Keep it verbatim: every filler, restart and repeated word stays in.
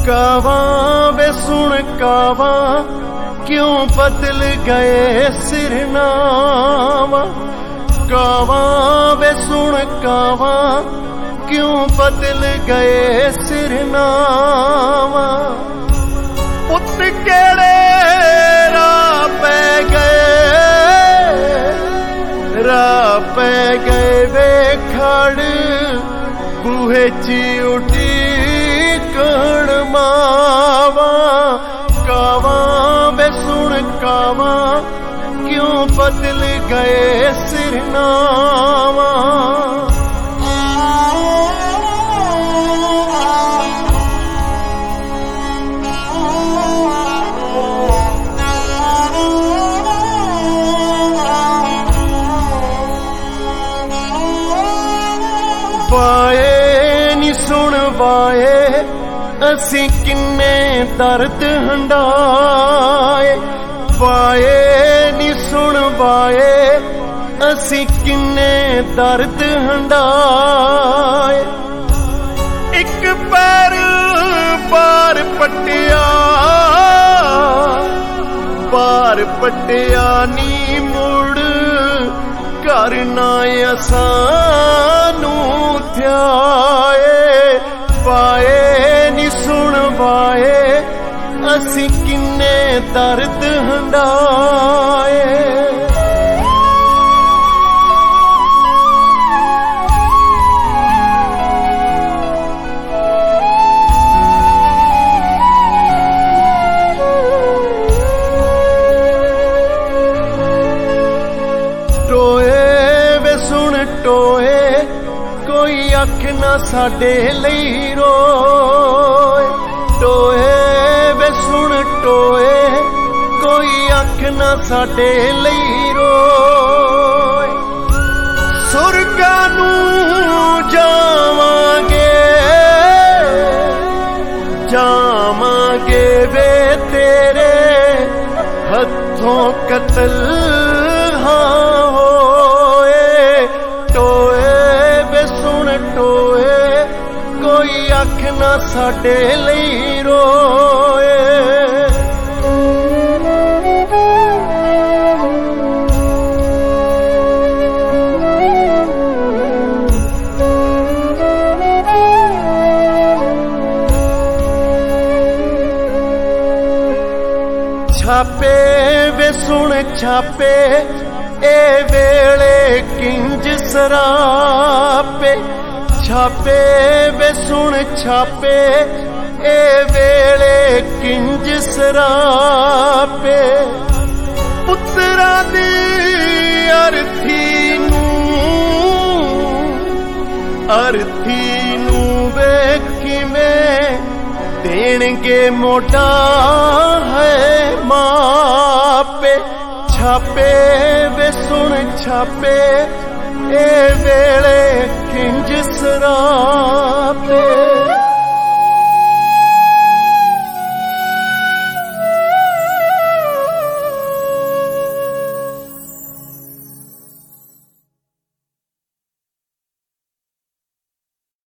कावां वे सुन कावां क्यों बदल गए सिरनावा। कावां वे सुन कावां क्यों बदल गए सिरनावा। पुत केड़े राह पै गए राह पै गए वे खड़ बूहे ची उठी कण मावा। कावां वे सुन कावां क्यों बदल गए सिरनावा। वाए नी सुन वाए असी किन्ने दर्द हंडाए। वाए नी सुन वाए असी किन्ने दर्द हंडाए। एक पैर बार पटिया बार पटिया नी मुड़ करना असानू ध्याए। वाए नी सुन वाए असी किन्ने दर्द हंडाए। टोए वे सुन टोए कोई अख ना साडे लई रोए। टोए वे सुन टोए कोई अख ना साडे लई रोए। सुरगा नू जावांगे जावांगे वे तेरे हथों कतल हाँ होए। टोए वे सुन टोए कोई अख ना साडे लई रोए। छापे वे सुन छापे ए वेले किंज सरापे। छापे वे सुन छापे ए वेले किंज सरापे। पुत्रा दी अर्थी नू अर्थी नू वे किवें देणगे मोटा है मापे। छापे वे सुन छापे ए वेले किंज सरा